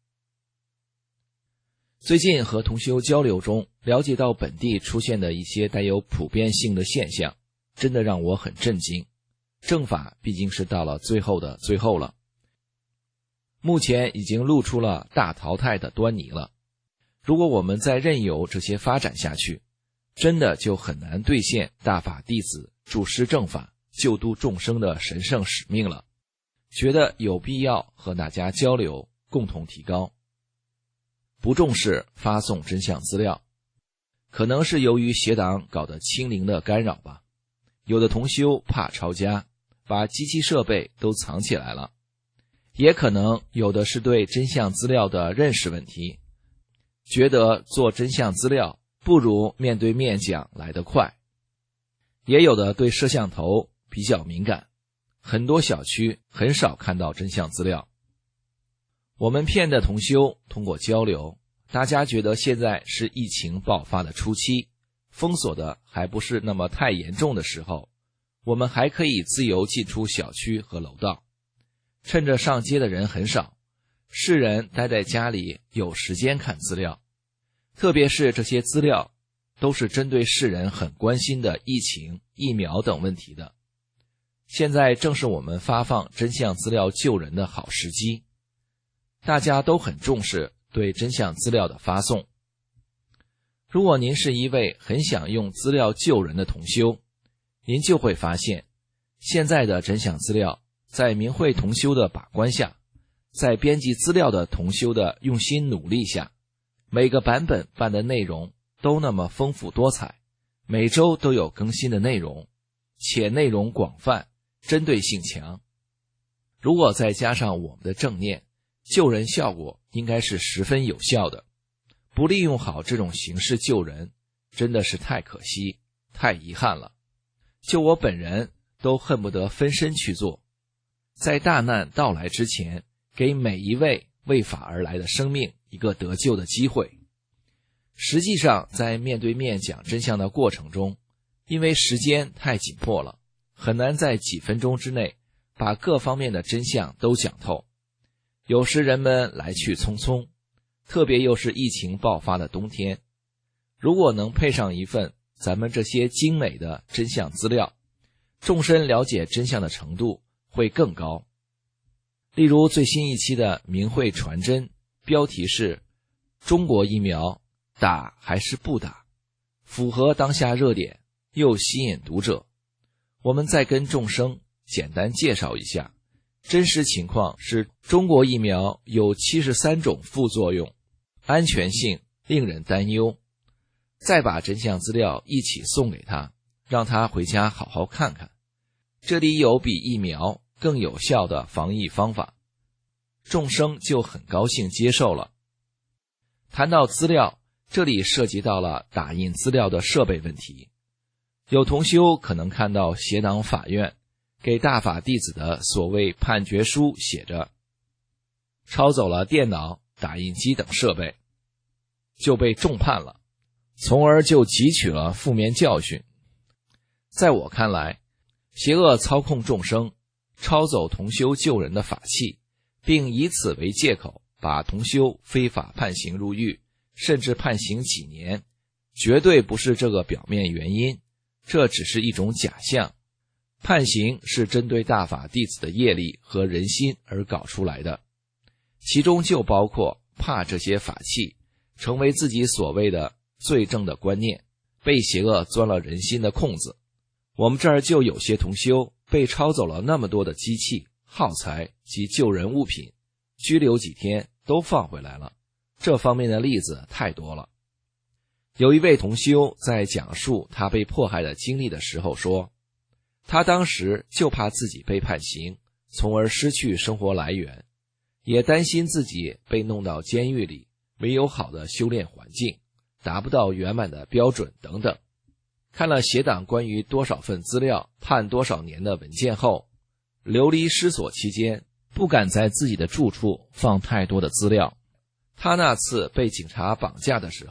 S7: 最近和同修交流中，了解到本地出现的一些带有普遍性的现象，真的让我很震惊。正法毕竟是到了最后的最后了，目前已经露出了大淘汰的端倪了。如果我们再任由这些发展下去，真的就很难兑现大法弟子助施正法、救度众生的神圣使命了。觉得有必要和大家交流，共同提高。不重视发送真相资料，可能是由于邪党搞得清零的干扰吧。有的同修怕抄家，把机器设备都藏起来了。也可能有的是对真相资料的认识问题，觉得做真相资料不如面对面讲来得快。也有的对摄像头比较敏感，很多小区很少看到真相资料。我们骗的同修通过交流，大家觉得现在是疫情爆发的初期，封锁的还不是那么太严重的时候，我们还可以自由进出小区和楼道。趁着上街的人很少，世人待在家里有时间看资料，特别是这些资料都是针对世人很关心的疫情、疫苗等问题的。现在正是我们发放真相资料救人的好时机，大家都很重视对真相资料的发送。如果您是一位很想用资料救人的同修，您就会发现，现在的真相资料在明慧同修的把关下，在编辑资料的同修的用心努力下，每个版本办的内容都那么丰富多彩，每周都有更新的内容，且内容广泛，针对性强。如果再加上我们的正念，救人效果应该是十分有效的。不利用好这种形式救人，真的是太可惜，太遗憾了。就我本人都恨不得分身去做，在大难到来之前，给每一位为法而来的生命一个得救的机会。实际上，在面对面讲真相的过程中，因为时间太紧迫了，很难在几分钟之内把各方面的真相都讲透。有时人们来去匆匆，特别又是疫情爆发的冬天，如果能配上一份咱们这些精美的真相资料，众生了解真相的程度会更高。例如最新一期的明慧传真，标题是中国疫苗打还是不打，符合当下热点，又吸引读者。我们再跟众生简单介绍一下，真实情况是中国疫苗有73种副作用，安全性令人担忧。再把真相资料一起送给他，让他回家好好看看，这里有比疫苗更有效的防疫方法，众生就很高兴接受了。谈到资料，这里涉及到了打印资料的设备问题。有同修可能看到协党法院给大法弟子的所谓判决书写着抄走了电脑、打印机等设备，就被重判了，从而就汲取了负面教训。在我看来，邪恶操控众生，抄走同修救人的法器，并以此为借口把同修非法判刑入狱，甚至判刑几年，绝对不是这个表面原因，这只是一种假象。判刑是针对大法弟子的业力和人心而搞出来的，其中就包括怕这些法器成为自己所谓的罪证的观念，被邪恶钻了人心的空子。我们这儿就有些同修被抄走了那么多的机器、耗材及救人物品，拘留几天都放回来了，这方面的例子太多了。有一位同修在讲述他被迫害的经历的时候说，他当时就怕自己被判刑，从而失去生活来源，也担心自己被弄到监狱里，没有好的修炼环境，达不到圆满的标准等等。看了邪党关于多少份资料判多少年的文件后，流离失所期间不敢在自己的住处放太多的资料。他那次被警察绑架的时候，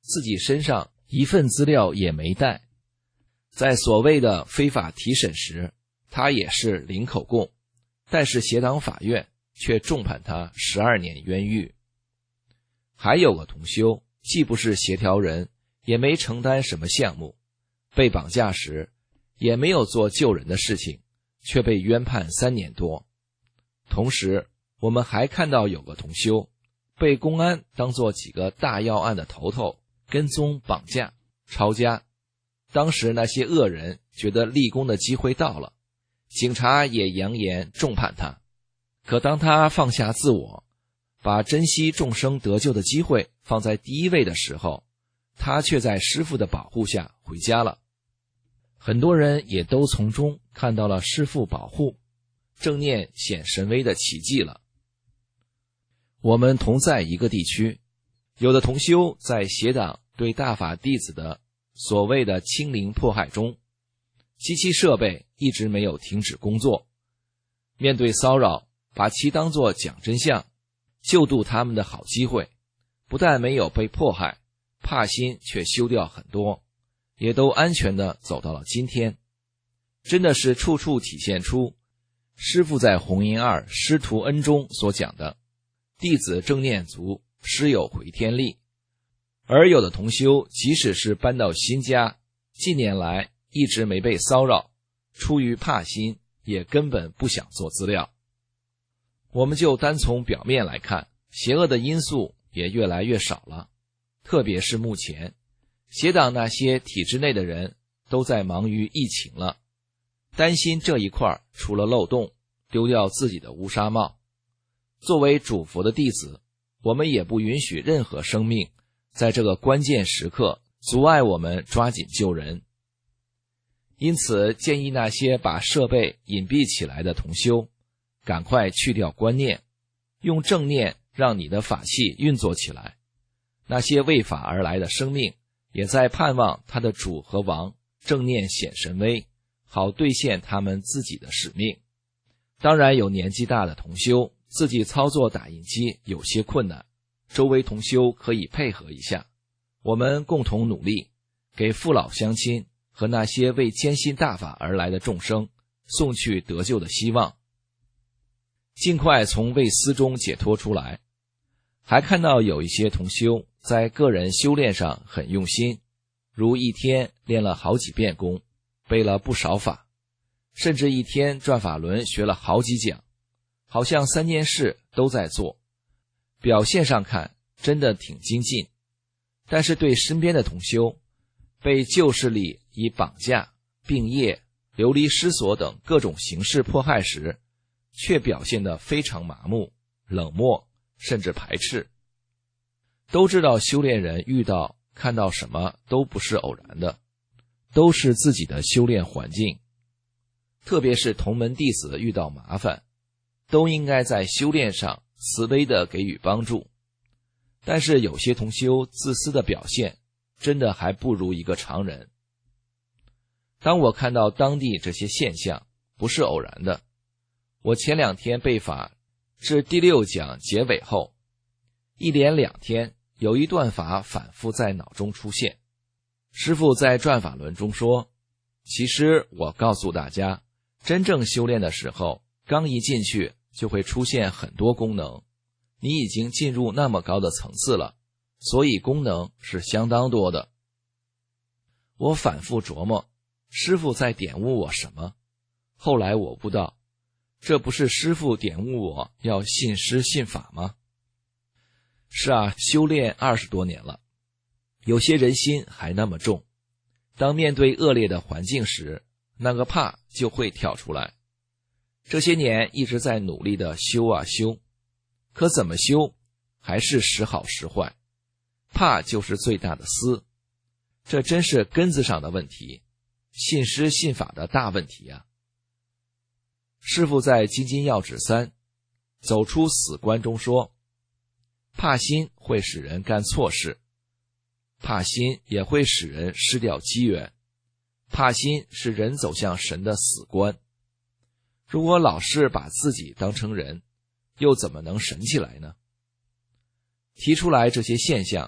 S7: 自己身上一份资料也没带。在所谓的非法提审时，他也是零口供，但是协党法院却重判他12年冤狱。还有个同修，既不是协调人，也没承担什么项目，被绑架时也没有做救人的事情，却被冤判3年多。同时我们还看到有个同修被公安当作几个大要案的头头跟踪绑架抄家，当时那些恶人觉得立功的机会到了，警察也扬言重判他。可当他放下自我，把珍惜众生得救的机会放在第一位的时候，他却在师父的保护下回家了。很多人也都从中看到了师父保护、正念显神威的奇迹了。我们同在一个地区，有的同修在协党对大法弟子的所谓的清零迫害中，机器设备一直没有停止工作，面对骚扰，把其当作讲真相、救度他们的好机会，不但没有被迫害，怕心却修掉很多，也都安全地走到了今天。真的是处处体现出师父在弘音2师徒恩中所讲的弟子正念足，师有回天力。而有的同修即使是搬到新家，近年来一直没被骚扰，出于怕心也根本不想做资料。我们就单从表面来看，邪恶的因素也越来越少了。特别是目前协党那些体制内的人都在忙于疫情了，担心这一块出了漏洞，丢掉自己的乌纱帽。作为主佛的弟子，我们也不允许任何生命在这个关键时刻阻碍我们抓紧救人。因此建议那些把设备隐蔽起来的同修，赶快去掉观念，用正念让你的法器运作起来。那些为法而来的生命也在盼望他的主和王正念显神威，好兑现他们自己的使命。当然有年纪大的同修自己操作打印机有些困难，周围同修可以配合一下，我们共同努力，给父老乡亲和那些为坚信大法而来的众生送去得救的希望，尽快从畏思中解脱出来。还看到有一些同修在个人修炼上很用心，如一天练了好几遍功，背了不少法，甚至一天转法轮学了好几讲，好像3件事都在做，表现上看真的挺精进。但是对身边的同修被旧势力以绑架、病业、流离失所等各种形式迫害时，却表现得非常麻木、冷漠，甚至排斥。都知道修炼人遇到看到什么都不是偶然的，都是自己的修炼环境。特别是同门弟子遇到麻烦，都应该在修炼上慈悲地给予帮助。但是有些同修自私的表现，真的还不如一个常人。当我看到当地这些现象，不是偶然的。我前2天背法至第6讲结尾后，一连2天有一段法反复在脑中出现。师父在转法轮中说，其实我告诉大家，真正修炼的时候，刚一进去就会出现很多功能，你已经进入那么高的层次了，所以功能是相当多的。我反复琢磨，师父在点悟我什么？后来我悟到，这不是师父点悟我要信师信法吗？是啊，修炼20多年了，有些人心还那么重，当面对恶劣的环境时，那个怕就会跳出来。这些年一直在努力的修啊修，可怎么修还是时好时坏，怕就是最大的私，这真是根子上的问题，信师信法的大问题啊。师父在金金要旨3走出死关中说，怕心会使人干错事，怕心也会使人失掉机缘，怕心是人走向神的死关。如果老是把自己当成人，又怎么能神起来呢？提出来这些现象，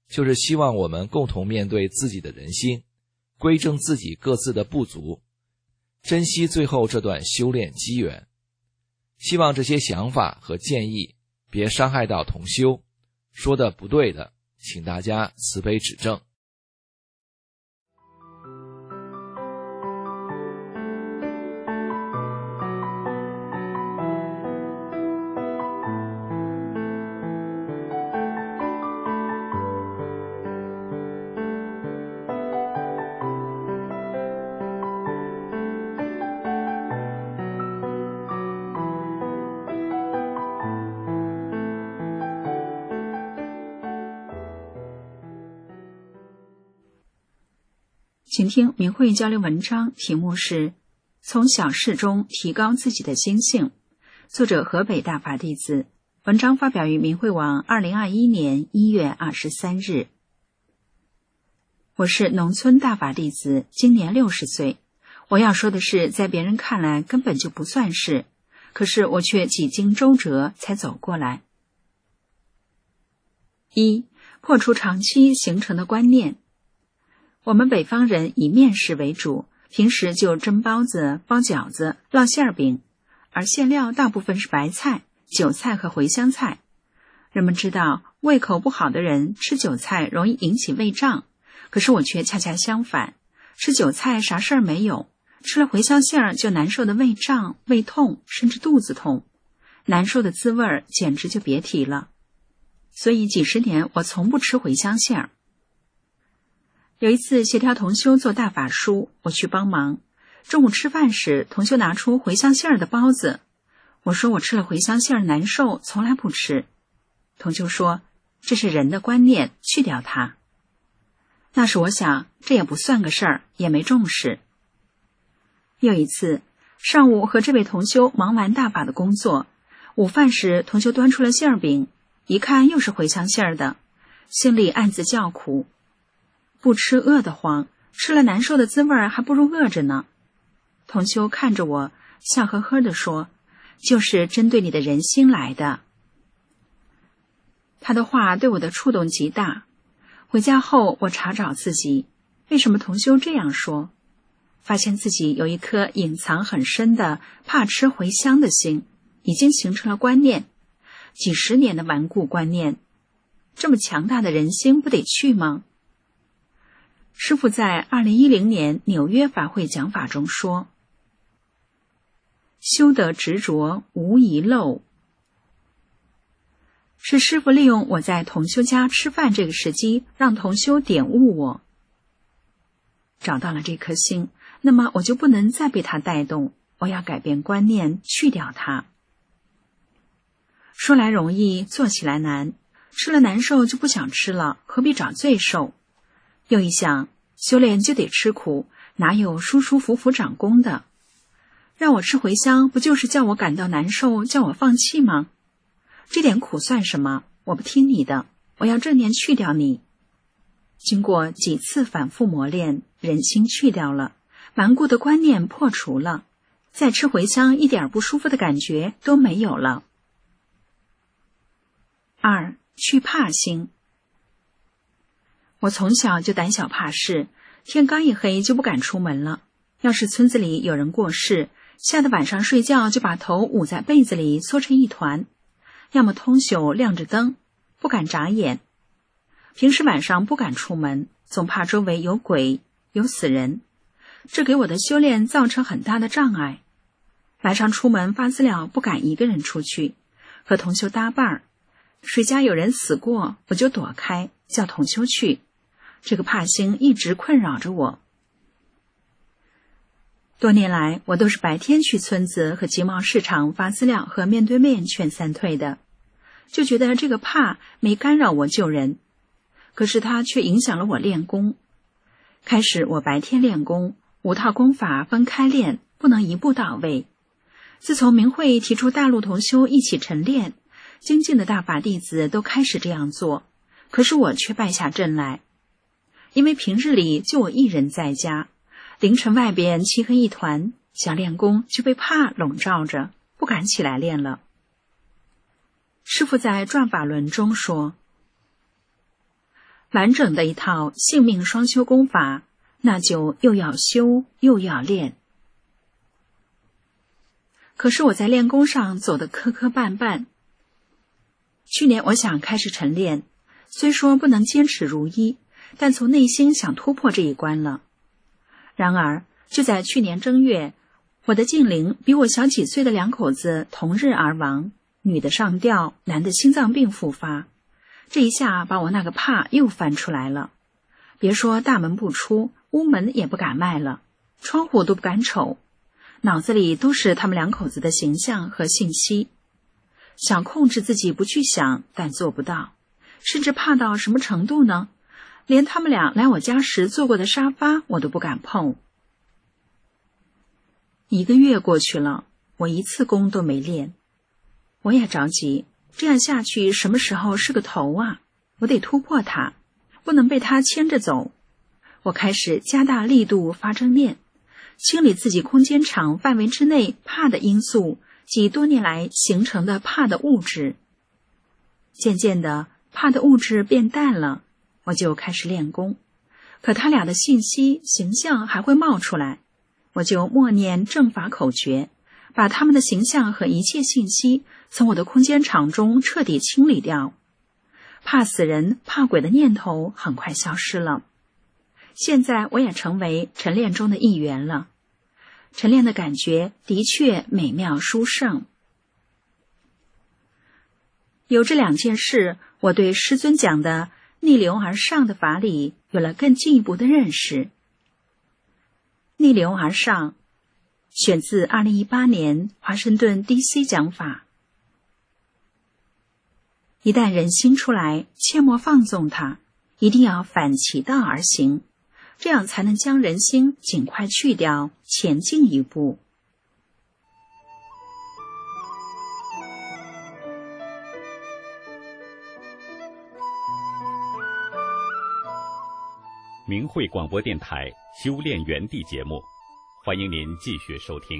S7: 就是希望我们共同面对自己的人心，归正自己各自的不足，珍惜最后这段修炼机缘。希望这些想法和建议别伤害到同修，说的不对的，请大家慈悲指正。
S8: 请听明慧交流文章，题目是从小事中提高自己的心性，作者河北大法弟子，文章发表于明慧网2021年1月23日。我是农村大法弟子，今年60岁。我要说的是，在别人看来根本就不算是，可是我却几经周折才走过来。一、破除长期形成的观念。我们北方人以面食为主，平时就蒸包子、包饺子、烙馅饼，而馅料大部分是白菜、韭菜和茴香菜。人们知道，胃口不好的人吃韭菜容易引起胃胀，可是我却恰恰相反，吃韭菜啥事儿没有，吃了茴香馅儿就难受的胃胀、胃痛，甚至肚子痛，难受的滋味儿简直就别提了。所以几十年我从不吃茴香馅儿。有一次协调同修做大法书，我去帮忙。中午吃饭时，同修拿出茴香馅儿的包子，我说我吃了茴香馅儿难受，从来不吃。同修说这是人的观念，去掉它。那时我想这也不算个事儿，也没重视。又一次上午和这位同修忙完大法的工作，午饭时同修端出了馅儿饼，一看又是茴香馅儿的，心里暗自叫苦。不吃饿得慌，吃了难受的滋味还不如饿着呢。同修看着我，笑呵呵地说，就是针对你的人心来的。他的话对我的触动极大。回家后我查找自己，为什么同修这样说，发现自己有一颗隐藏很深的怕吃茴香的心，已经形成了观念，几十年的顽固观念。这么强大的人心不得去吗？师父在2010年纽约法会讲法中说，修得执着无遗漏。是师父利用我在同修家吃饭这个时机，让同修点悟我。找到了这颗心，那么我就不能再被它带动，我要改变观念，去掉它。说来容易，做起来难，吃了难受就不想吃了，何必找罪受？又一想，修炼就得吃苦，哪有舒舒服服长功的？让我吃茴香，不就是叫我感到难受，叫我放弃吗？这点苦算什么？我不听你的，我要正念去掉你。经过几次反复磨练，人心去掉了，顽固的观念破除了，再吃茴香一点不舒服的感觉都没有了。二、去怕心。我从小就胆小怕事，天刚一黑就不敢出门了。要是村子里有人过世，吓得晚上睡觉就把头捂在被子里缩成一团，要么通宿亮着灯，不敢眨眼。平时晚上不敢出门，总怕周围有鬼有死人，这给我的修炼造成很大的障碍。晚上出门发资料不敢一个人出去，和同修搭伴儿，谁家有人死过我就躲开，叫同修去。这个怕心一直困扰着我。多年来，我都是白天去村子和集贸市场发资料和面对面劝三退的，就觉得这个怕没干扰我救人，可是它却影响了我练功。开始我白天练功，5套功法分开练，不能一步到位。自从明慧提出大陆同修一起晨练，精进的大法弟子都开始这样做，可是我却败下阵来。因为平日里就我一人在家，凌晨外边漆黑一团，想练功就被怕笼罩着，不敢起来练了。师父在转法轮中说， 完整的一套性命双修功法，那就又要修又要练。可是我在练功上走得磕磕绊绊。去年我想开始晨练，虽说不能坚持如一，但从内心想突破这一关了。然而就在去年正月，我的近邻比我小几岁的两口子同日而亡，女的上吊，男的心脏病复发。这一下把我那个怕又翻出来了，别说大门不出，屋门也不敢迈了，窗户都不敢瞅，脑子里都是他们两口子的形象和信息。想控制自己不去想，但做不到，甚至怕到什么程度呢？连他们俩来我家时坐过的沙发我都不敢碰。1个月过去了，我一次功都没练。我也着急，这样下去什么时候是个头啊？我得突破它，不能被它牵着走。我开始加大力度发正念，清理自己空间场范围之内怕的因素及多年来形成的怕的物质。渐渐的，怕的物质变淡了，我就开始练功。可他俩的信息形象还会冒出来，我就默念正法口诀，把他们的形象和一切信息从我的空间场中彻底清理掉。怕死人、怕鬼的念头很快消失了。现在我也成为晨练中的一员了。晨练的感觉的确美妙殊胜。有这2件事，我对师尊讲的逆流而上的法理有了更进一步的认识。逆流而上选自2018年华盛顿 DC 讲法。一旦人心出来，切莫放纵它，一定要反其道而行，这样才能将人心尽快去掉，前进一步。
S1: 明慧广播电台修炼园地节目，欢迎您继续收听。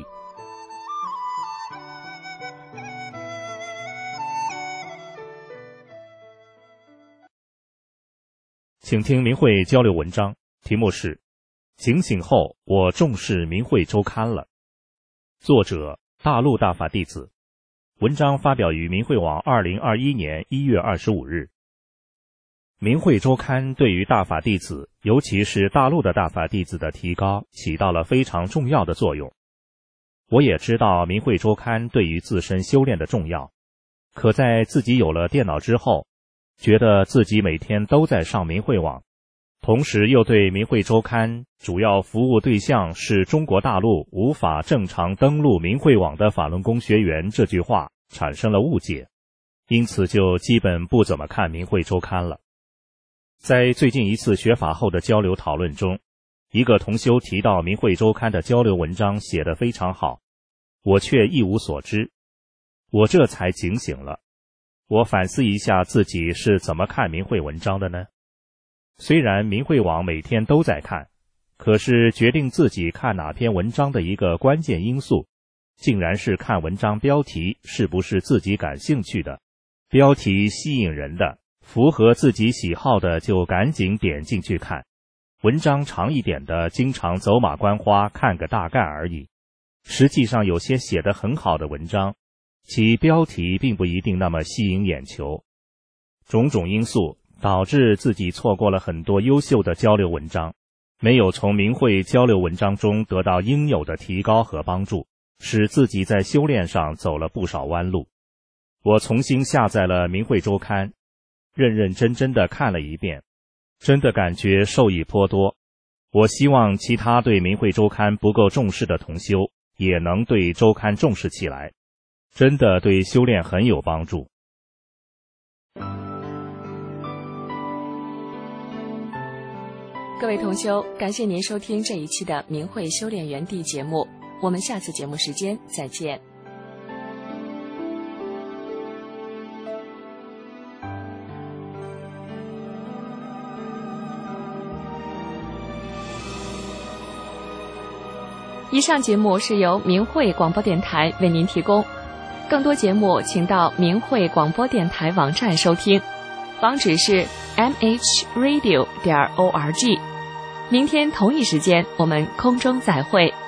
S9: 请听明慧交流文章，题目是警醒后我重视明慧周刊了，作者大陆大法弟子，文章发表于明慧网2021年1月25日。明慧周刊对于大法弟子，尤其是大陆的大法弟子的提高起到了非常重要的作用。我也知道明慧周刊对于自身修炼的重要，可在自己有了电脑之后，觉得自己每天都在上明慧网，同时又对明慧周刊主要服务对象是中国大陆无法正常登录明慧网的法轮功学员这句话产生了误解，因此就基本不怎么看明慧周刊了。在最近一次学法后的交流讨论中，一个同修提到明慧周刊的交流文章写得非常好，我却一无所知。我这才警醒了，我反思一下自己是怎么看明慧文章的呢？虽然明慧网每天都在看，可是决定自己看哪篇文章的一个关键因素，竟然是看文章标题是不是自己感兴趣的，标题吸引人的，符合自己喜好的就赶紧点进去看，文章长一点的经常走马观花看个大概而已。实际上有些写得很好的文章，其标题并不一定那么吸引眼球。种种因素导致自己错过了很多优秀的交流文章，没有从明慧交流文章中得到应有的提高和帮助，使自己在修炼上走了不少弯路。我重新下载了明慧周刊，认认真真地看了一遍，真的感觉受益颇多。我希望其他对明慧周刊不够重视的同修也能对周刊重视起来，真的对修炼很有帮助。
S6: 各位同修，感谢您收听这一期的明慧修炼园地节目，我们下次节目时间再见。以上节目是由明慧广播电台为您提供，更多节目请到明慧广播电台网站收听网址是 mhradio.org。明天同一时间我们空中再会。